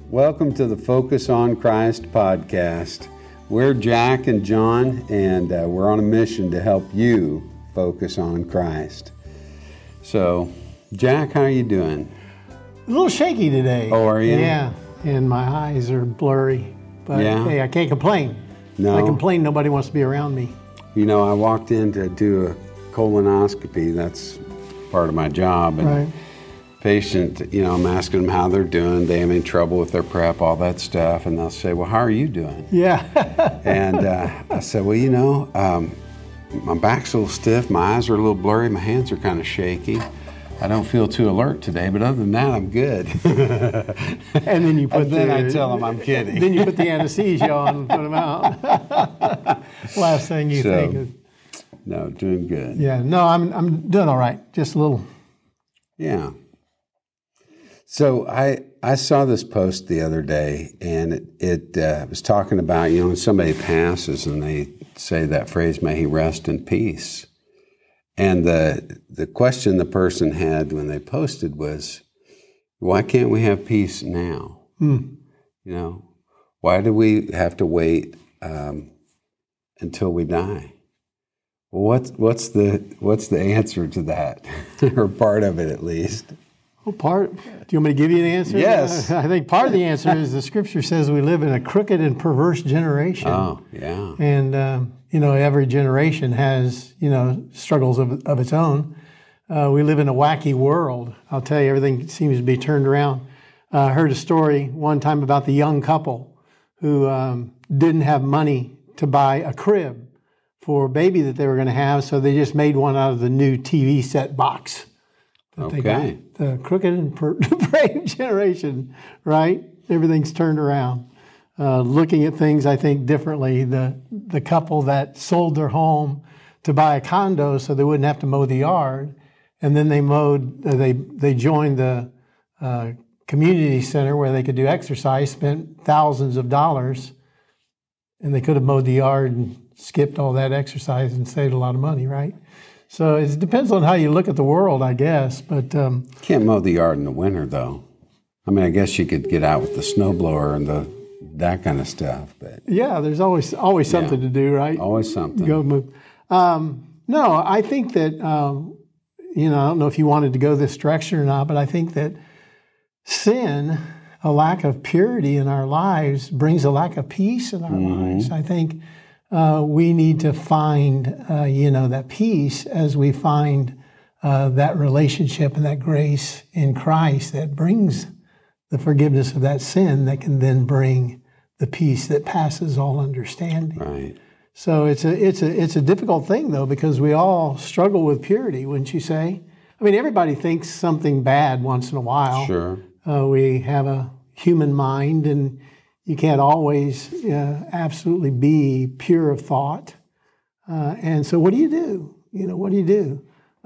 Welcome to the Focus on Christ podcast. We're Jack and John, and we're on a mission to help you focus on Christ. So, Jack, how are you doing? A little shaky today. Oh, are you? Yeah, and my eyes are blurry. But Yeah? hey, I can't complain. No. If I complain, nobody wants to be around me. You know, I walked in to do a colonoscopy. That's part of my job. And Right. patient, I'm asking them how they're doing. They have any trouble with their prep, all that stuff. And they'll say, well, how are you doing? Yeah. And I said, well, my back's a little stiff, my eyes are a little blurry, my hands are kind of shaky. I don't feel too alert today, but other than that, I'm good. And then you put I tell them I'm kidding. Then you put the anesthesia on and put them out. Last thing you think is. No, doing good. Yeah. No, I'm doing all right. Just a little. Yeah. So I saw this post the other day, and it was talking about, when somebody passes and they say that phrase, may he rest in peace. And the question the person had when they posted was, why can't we have peace now? Why do we have to wait until we die? Well, what's the answer to that, or part of it at least? Well, do you want me to give you an answer? Yes. I think part of the answer is the Scripture says we live in a crooked and perverse generation. Oh, yeah. And, every generation has, struggles of its own. We live in a wacky world. I'll tell you, everything seems to be turned around. I heard a story one time about the young couple who didn't have money to buy a crib for a baby that they were going to have, so they just made one out of the new TV set box that they got. The crooked and depraved generation, right? Everything's turned around. Looking at things, I think, differently. The couple that sold their home to buy a condo so they wouldn't have to mow the yard, and then they joined the community center where they could do exercise, spent thousands of dollars, and they could have mowed the yard and skipped all that exercise and saved a lot of money, right? So it depends on how you look at the world, I guess. But can't mow the yard in the winter, though. I mean, I guess you could get out with the snowblower and that kind of stuff. But yeah, there's always something to do, right? Always something. Go move. No, I think that I don't know if you wanted to go this direction or not, but I think that sin, a lack of purity in our lives, brings a lack of peace in our lives. I think we need to find, that peace as we find that relationship and that grace in Christ that brings the forgiveness of that sin that can then bring the peace that passes all understanding. Right. So it's a difficult thing, though, because we all struggle with purity, wouldn't you say? I mean, everybody thinks something bad once in a while. Sure. We have a human mind, and you can't always absolutely be pure of thought. And so what do you do? What do you do?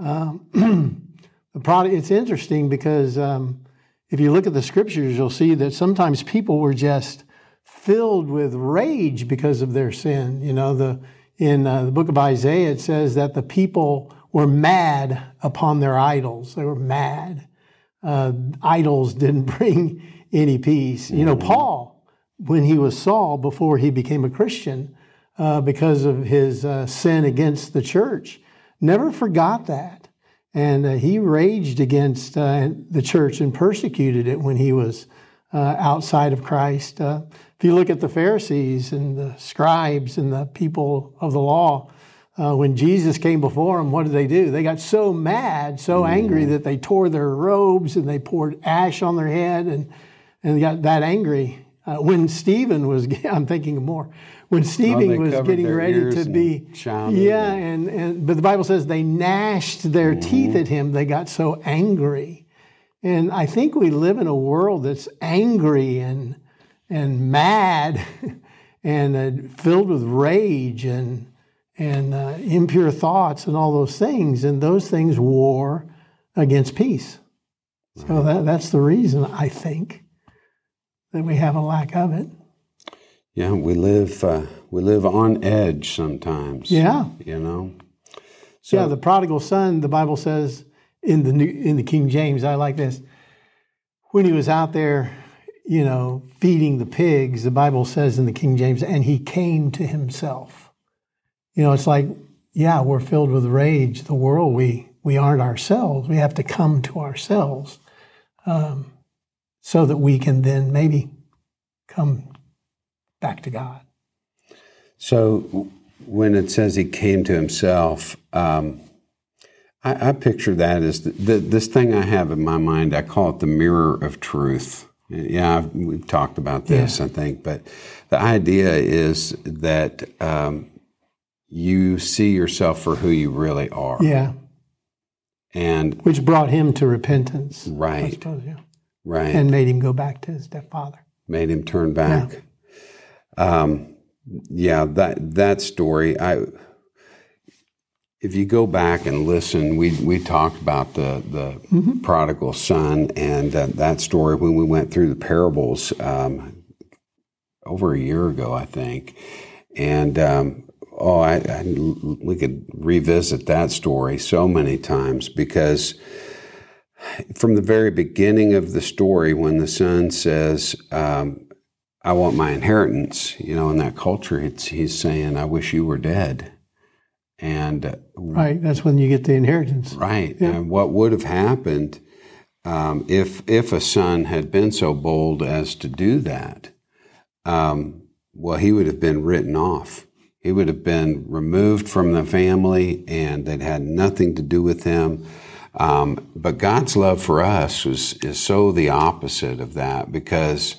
It's interesting because if you look at the Scriptures, you'll see that sometimes people were just filled with rage because of their sin. In the book of Isaiah, it says that the people were mad upon their idols. They were mad. Idols didn't bring any peace. Paul, when he was Saul, before he became a Christian, because of his sin against the church, never forgot that. And he raged against the church and persecuted it when he was outside of Christ. If you look at the Pharisees and the scribes and the people of the law, when Jesus came before them, what did they do? They got so mad, so angry that they tore their robes and they poured ash on their head and they got that angry. When Stephen was, I'm thinking of more. When Stephen was getting ready to be, but the Bible says they gnashed their teeth at him. They got so angry. And I think we live in a world that's angry and mad and filled with rage and impure thoughts and all those things. And those things war against peace. So that's the reason, I think, that we have a lack of it. Yeah, we live on edge sometimes. Yeah. So, the prodigal son, the Bible says in the King James, I like this. When he was out there feeding the pigs, the Bible says in the King James, and he came to himself. It's like, yeah, we're filled with rage. The world, we aren't ourselves. We have to come to ourselves so that we can then maybe come back to God. So when it says he came to himself, I picture that as this thing I have in my mind. I call it the mirror of truth. Yeah, we've talked about this, I think. But the idea is that you see yourself for who you really are. Yeah. And which brought him to repentance. Right. I suppose, yeah. Right. And made him go back to his stepfather. Made him turn back. Yeah. That story, if you go back and listen, we talked about the prodigal son and that story when we went through the parables over a year ago, I think. And we could revisit that story so many times, because from the very beginning of the story, when the son says, I want my inheritance, in that culture, he's saying, I wish you were dead. And right, that's when you get the inheritance. Right. Yeah. And what would have happened if a son had been so bold as to do that? Well, he would have been written off. He would have been removed from the family, and that had nothing to do with him. But God's love for us is so the opposite of that, because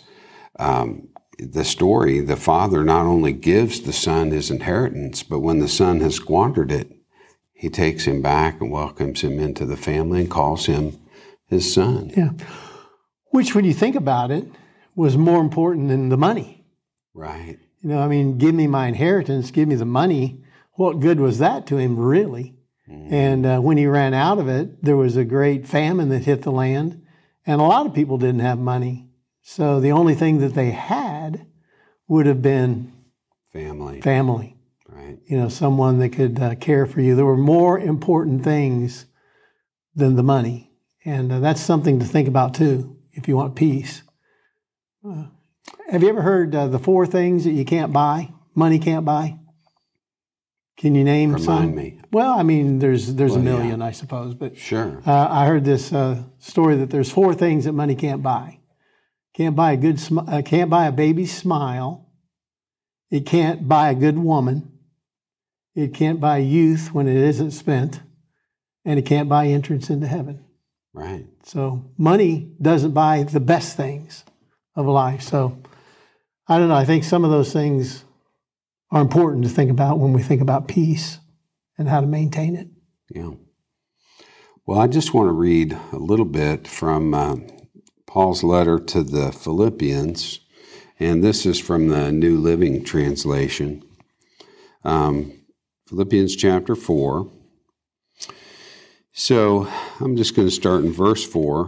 the story, the father not only gives the son his inheritance, but when the son has squandered it, he takes him back and welcomes him into the family and calls him his son. Yeah. Which, when you think about it, was more important than the money. Right. Give me my inheritance, give me the money. What good was that to him, really? And when he ran out of it, there was a great famine that hit the land, and a lot of people didn't have money. So the only thing that they had would have been family. Right. Someone that could care for you. There were more important things than the money. And that's something to think about, too, if you want peace. Have you ever heard the 4 things that you can't buy, money can't buy? Can you name some? Remind me. Well, there's a million, I suppose. But sure. I heard this story that there's 4 things that money can't buy. Can't buy can't buy a baby's smile. It can't buy a good woman. It can't buy youth when it isn't spent, and it can't buy entrance into heaven. Right. So money doesn't buy the best things of life. So I don't know. I think some of those things are important to think about when we think about peace and how to maintain it. Yeah. Well, I just want to read a little bit from Paul's letter to the Philippians, and this is from the New Living Translation. Philippians chapter 4. So I'm just going to start in verse 4.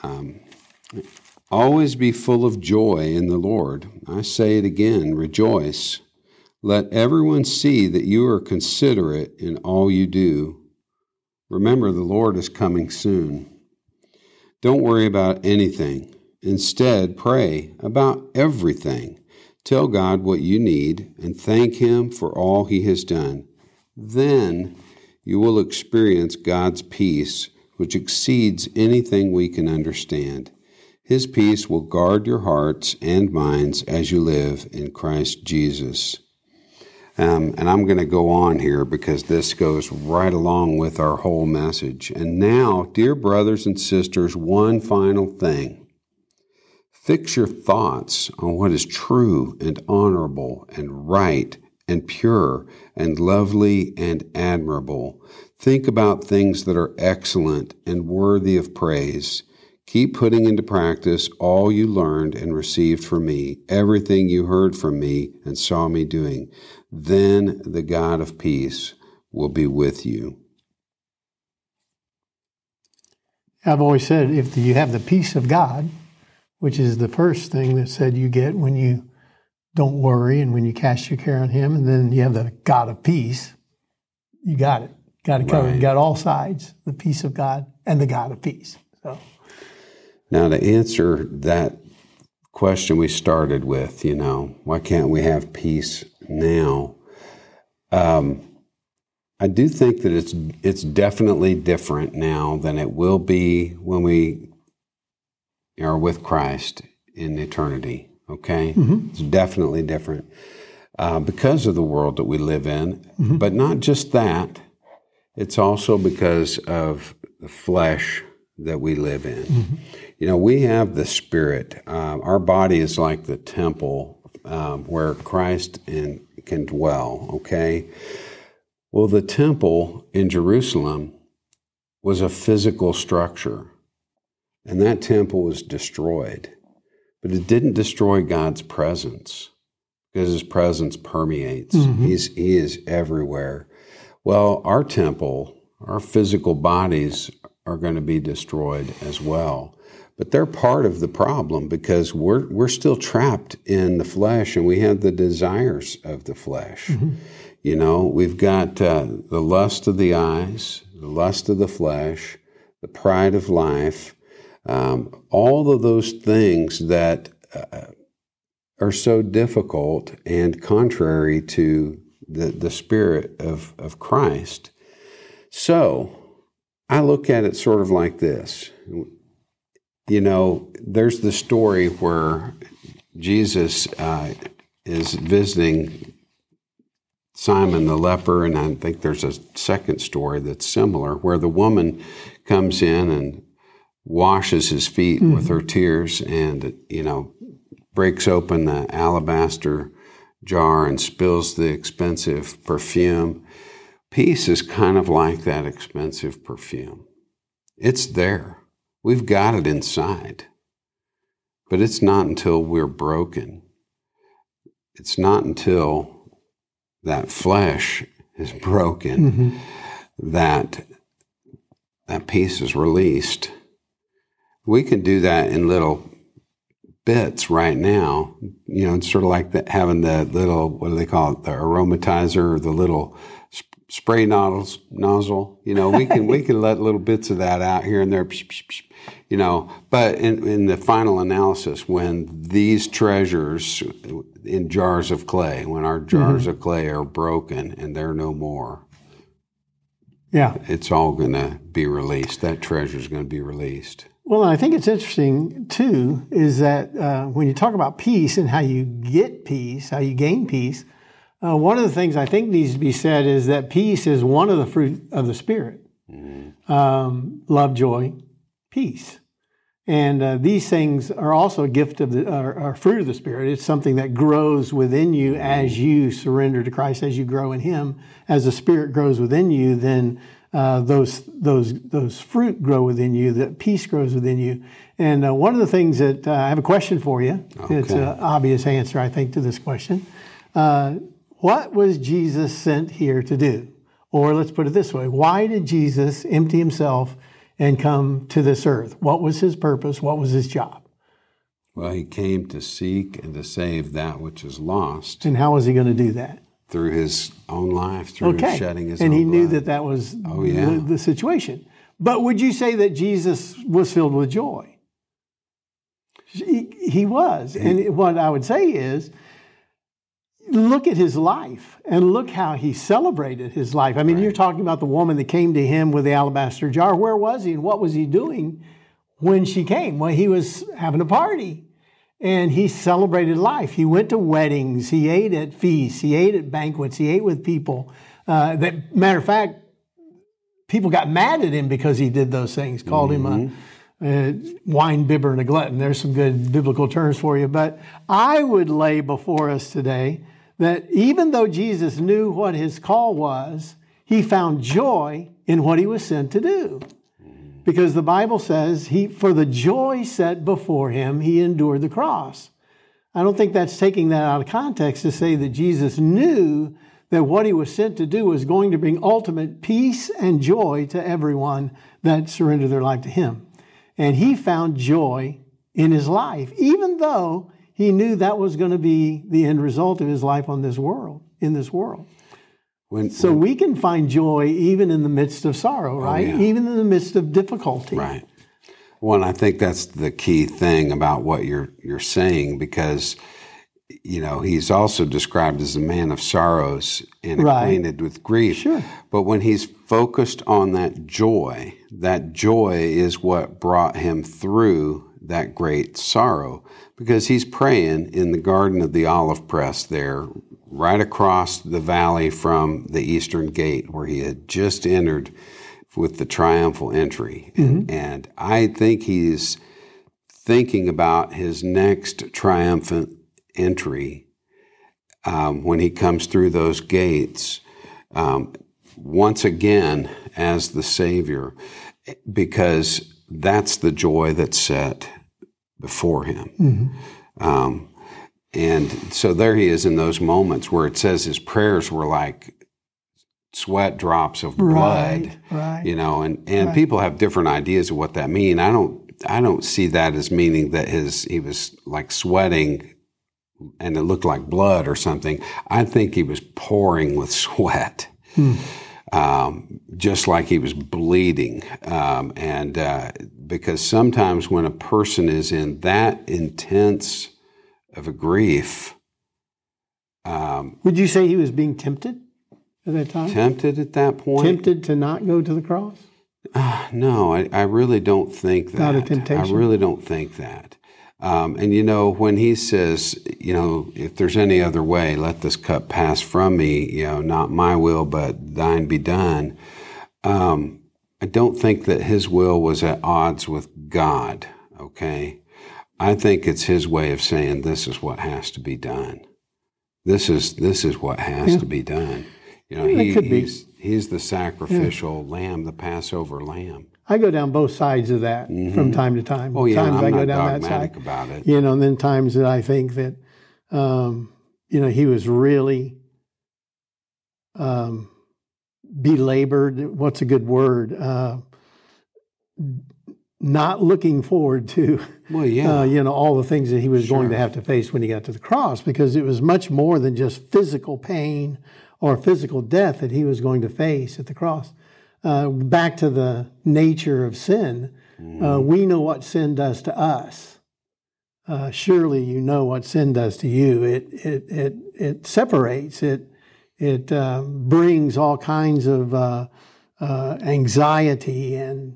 Always be full of joy in the Lord. I say it again, rejoice. Let everyone see that you are considerate in all you do. Remember, the Lord is coming soon. Don't worry about anything. Instead, pray about everything. Tell God what you need and thank Him for all He has done. Then you will experience God's peace, which exceeds anything we can understand. His peace will guard your hearts and minds as you live in Christ Jesus. And I'm going to go on here because this goes right along with our whole message. And now, dear brothers and sisters, one final thing. Fix your thoughts on what is true and honorable and right and pure and lovely and admirable. Think about things that are excellent and worthy of praise. Keep putting into practice all you learned and received from me, everything you heard from me and saw me doing. Then the God of peace will be with you. I've always said, if you have the peace of God, which is the first thing that said you get when you don't worry and when you cast your care on Him, and then you have the God of peace, you got it. Got it covered. Right. You got all sides, the peace of God and the God of peace. So, now to answer that question we started with, why can't we have peace now? I do think that it's definitely different now than it will be when we are with Christ in eternity, okay? Mm-hmm. It's definitely different because of the world that we live in, mm-hmm. but not just that. It's also because of the flesh that we live in. Mm-hmm. We have the Spirit. Our body is like the temple where Christ can dwell, okay? Well, the temple in Jerusalem was a physical structure, and that temple was destroyed. But it didn't destroy God's presence, because His presence permeates. Mm-hmm. He is everywhere. Well, our temple, our physical bodies are going to be destroyed as well. But they're part of the problem because we're still trapped in the flesh, and we have the desires of the flesh. Mm-hmm. We've got the lust of the eyes, the lust of the flesh, the pride of life, all of those things that are so difficult and contrary to the Spirit of Christ. So I look at it sort of like this. There's the story where Jesus is visiting Simon the leper, and I think there's a second story that's similar, where the woman comes in and washes his feet mm-hmm. with her tears and, breaks open the alabaster jar and spills the expensive perfume. Peace is kind of like that expensive perfume. It's there. We've got it inside. But it's not until we're broken. It's not until that flesh is broken mm-hmm. that peace is released. We can do that in little bits right now. It's sort of like having the little, what do they call it, the aromatizer, or the little spray nozzle. We can let little bits of that out here and there, But in the final analysis, when these treasures in jars of clay, when our jars mm-hmm. of clay are broken and they're no more, it's all going to be released. That treasure is going to be released. Well, I think it's interesting, too, is that when you talk about peace and how you get peace, how you gain peace, one of the things I think needs to be said is that peace is one of the fruit of the Spirit. Mm-hmm. Love, joy, peace. And these things are also a gift of are fruit of the Spirit. It's something that grows within you as you surrender to Christ, as you grow in Him. As the Spirit grows within you, then those fruit grow within you. That peace grows within you. And one of the things that I have a question for you. Okay. It's an obvious answer, I think, to this question. What was Jesus sent here to do? Or let's put it this way: why did Jesus empty Himself and come to this earth? What was His purpose? What was His job? Well, He came to seek and to save that which is lost. And how was He going to do that? Through His own life, through shedding His own blood. And He knew that was the situation. But would you say that Jesus was filled with joy? He was. And what I would say is, look at His life and look how He celebrated His life. I mean, You're talking about the woman that came to Him with the alabaster jar. Where was He and what was He doing when she came? Well, He was having a party and He celebrated life. He went to weddings. He ate at feasts. He ate at banquets. He ate with people. Matter of fact, people got mad at Him because He did those things, called mm-hmm. Him a wine bibber and a glutton. There's some good biblical terms for you. But I would lay before us today that even though Jesus knew what His call was, He found joy in what He was sent to do. Because the Bible says, for the joy set before Him, He endured the cross. I don't think that's taking that out of context to say that Jesus knew that what He was sent to do was going to bring ultimate peace and joy to everyone that surrendered their life to Him. And He found joy in His life, even though He knew that was going to be the end result of His life in this world. So we can find joy even in the midst of sorrow, right? Yeah. Even in the midst of difficulty. Right. Well, and I think that's the key thing about what you're saying, because he's also described as a man of sorrows and acquainted with grief. Sure. But when he's focused on that joy is what brought him through that great sorrow, because he's praying in the Garden of the Olive Press there, right across the valley from the Eastern Gate, where he had just entered with the triumphal entry. And I think he's thinking about his next triumphant entry when he comes through those gates once again as the Savior, because that's the joy that's set before him. And so there he is in those moments where it says his prayers were like sweat drops of blood, and people have different ideas of what that means. I don't see that as meaning that he was like sweating and it looked like blood or something. I think he was pouring with sweat, just like he was bleeding. Because sometimes when a person is in that intense of a grief. Would you say he was being tempted at that time? Tempted at that point? Tempted to not go to the cross? No, I really don't think that. Not a temptation? I really don't think that. And when he says, if there's any other way, let this cup pass from me, not my will, but thine be done. I don't think that his will was at odds with God, okay? I think it's his way of saying this is what has to be done. This is what has to be done. He's the sacrificial lamb, the Passover lamb. I go down both sides of that from time to time. Oh, yeah, times I'm I not go down that dogmatic side. about it. And then times that I think that, he was really belabored. What's a good word? Not looking forward to, all the things that he was going to have to face when he got to the cross, because it was much more than just physical pain or physical death that he was going to face at the cross. Back to the nature of sin, we know what sin does to us. Surely you know what sin does to you. It separates. It brings all kinds of anxiety and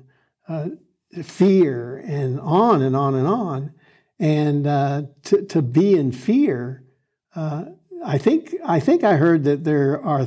fear and on and on and on. And to be in fear, I think I heard that there are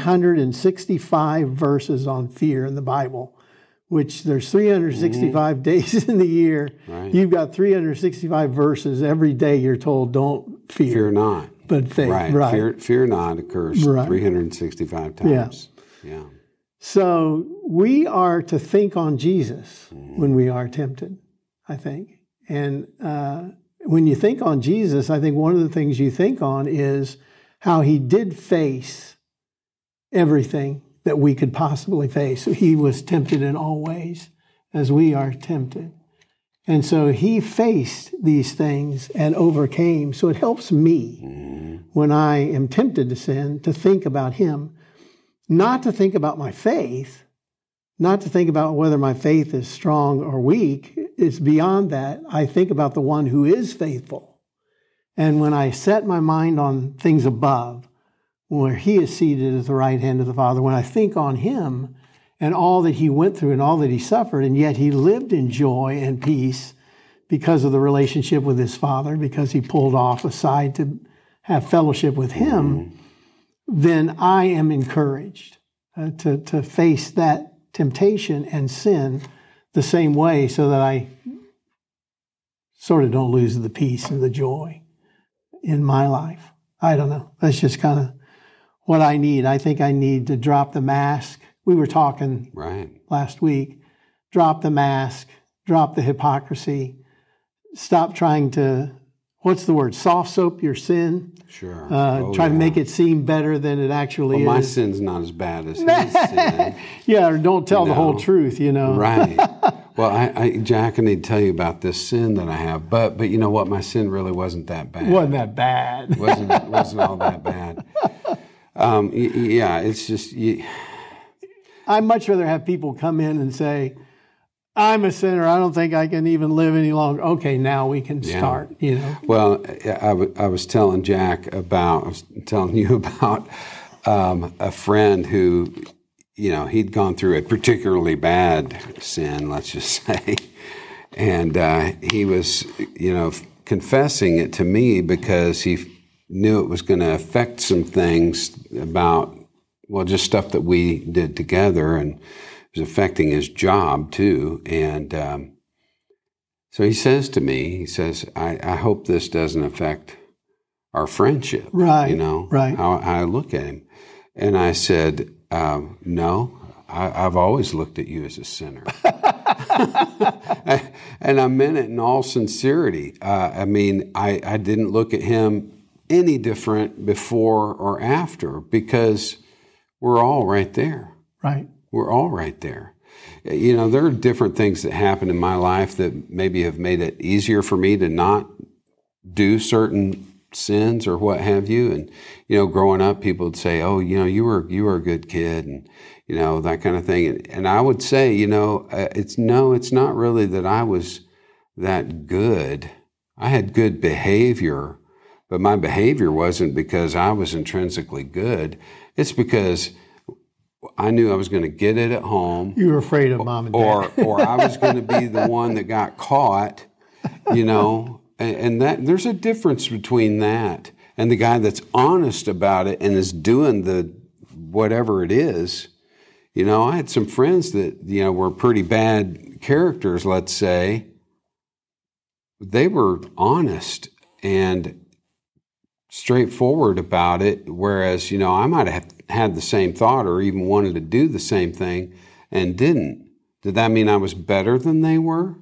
365 verses on fear in the Bible, which there's 365 days in the year. Right. You've got 365 verses every day. You're told don't fear. Fear not. But faith. Right. Fear not occurs 365 times. Yeah. So we are to think on Jesus when we are tempted, I think. And when you think on Jesus, I think one of the things you think on is how he did face everything that we could possibly face. So he was tempted in all ways as we are tempted. And so he faced these things and overcame. So it helps me when I am tempted to sin to think about him, not to think about my faith, not to think about whether my faith is strong or weak. It's beyond that. I think about the one who is faithful. And when I set my mind on things above, where he is seated at the right hand of the Father, when I think on him and all that he went through and all that he suffered, and yet he lived in joy and peace because of the relationship with his Father, because he pulled off aside to have fellowship with him, then I am encouraged to face that temptation and sin the same way, so that I sort of don't lose the peace and the joy in my life. I don't know. That's just kind of what I need. I think I need to drop the mask. We were talking last week. Drop the mask, drop the hypocrisy, stop trying to, what's the word, soft soap your sin. Sure. Try to make it seem better than it actually is. My sin's not as bad as his sin. Yeah, or don't tell the whole truth, Right. Well, Jack, I need to tell you about this sin that I have. But you know what? My sin really wasn't that bad. Wasn't that bad. wasn't all that bad. It's just... I'd much rather have people come in and say, I'm a sinner. I don't think I can even live any longer. Okay, now we can Yeah. start, you know. Well, I was telling Jack about, I was telling you about a friend who, he'd gone through a particularly bad sin, let's just say. And he was, confessing it to me because he knew it was going to affect some things about, well, just stuff that we did together, and it was affecting his job too. And so he says to me, I hope this doesn't affect our friendship. Right, right. How I look at him. And I said, no, I've always looked at you as a sinner. And I meant it in all sincerity. I didn't look at him any different before or after, because we're all right there. Right. We're all right there. There are different things that happen in my life that maybe have made it easier for me to not do certain sins or what have you. And, growing up, people would say, oh, you were a good kid, and, that kind of thing. And I would say, it's not really that I was that good. I had good behavior, but my behavior wasn't because I was intrinsically good. It's because I knew I was going to get it at home. You were afraid of mom and dad. Or I was going to be the one that got caught, and that there's a difference between that and the guy that's honest about it and is doing the whatever it is. I had some friends that, were pretty bad characters, let's say. They were honest and straightforward about it, whereas, I might have had the same thought or even wanted to do the same thing and didn't. Did that mean I was better than they were?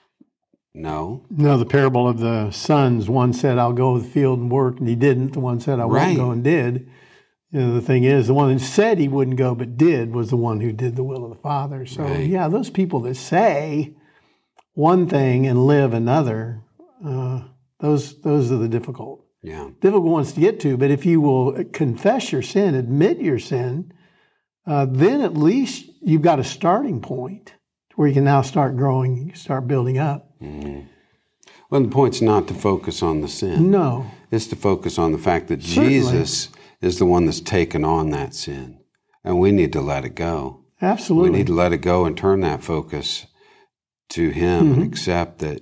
No. No, the parable of the sons, one said, I'll go to the field and work, and he didn't. The one said, I won't go and did. The thing is, the one who said he wouldn't go but did was the one who did the will of the Father. So, yeah, those people that say one thing and live another, those are the difficult ones to get to. But if you will confess your sin, admit your sin, then at least you've got a starting point where you can now start growing, start building up. Mm-hmm. Well, the point's not to focus on the sin. No. It's to focus on the fact that Jesus is the one that's taken on that sin. And we need to let it go. Absolutely. We need to let it go and turn that focus to Him and accept that,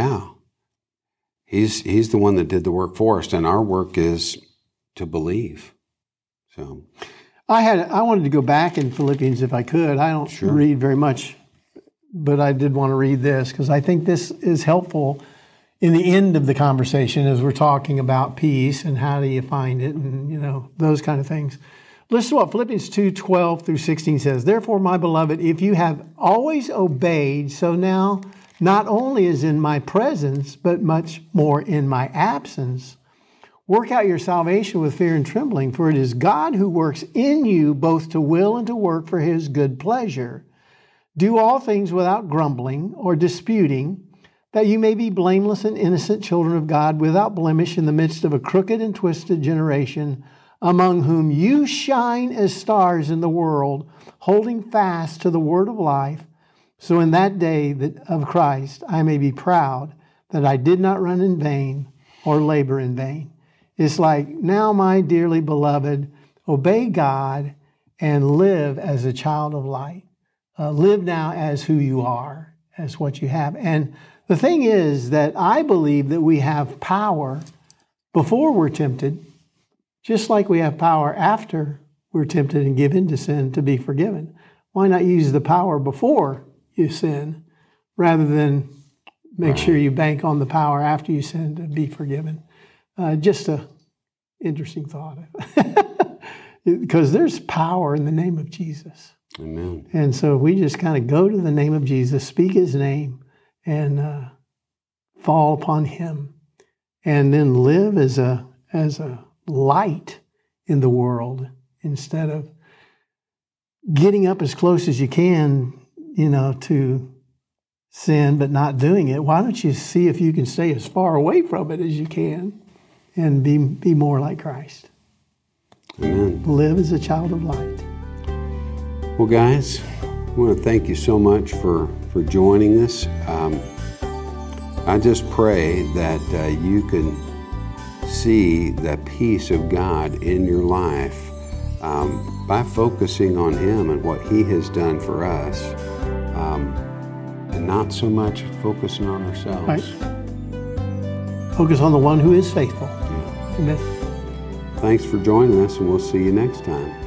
He's the one that did the work for us, and our work is to believe. So, I wanted to go back in Philippians if I could. I don't read very much, but I did want to read this because I think this is helpful in the end of the conversation as we're talking about peace and how do you find it and, those kind of things. Listen to what Philippians 2:12 through 16 says. Therefore, my beloved, if you have always obeyed, so now not only is in my presence, but much more in my absence, work out your salvation with fear and trembling, for it is God who works in you both to will and to work for His good pleasure. Do all things without grumbling or disputing, that you may be blameless and innocent children of God, without blemish in the midst of a crooked and twisted generation, among whom you shine as stars in the world, holding fast to the word of life. So in that day of Christ, I may be proud that I did not run in vain or labor in vain. It's like, now, my dearly beloved, obey God and live as a child of light. Live now as who you are, as what you have. And the thing is that I believe that we have power before we're tempted, just like we have power after we're tempted and give in to sin to be forgiven. Why not use the power before you sin rather than make sure you bank on the power after you sin to be forgiven? Just a interesting thought. Because there's power in the name of Jesus. Amen. And so we just kind of go to the name of Jesus, speak His name, and fall upon Him, and then live as a light in the world instead of getting up as close as you can, to sin, but not doing it. Why don't you see if you can stay as far away from it as you can and be more like Christ? Amen. Live as a child of light. Well, guys, I want to thank you so much for joining us. I just pray that you can see the peace of God in your life by focusing on Him and what He has done for us, and not so much focusing on ourselves. Right. Focus on the one who is faithful. Yeah. Amen. Thanks for joining us, and we'll see you next time.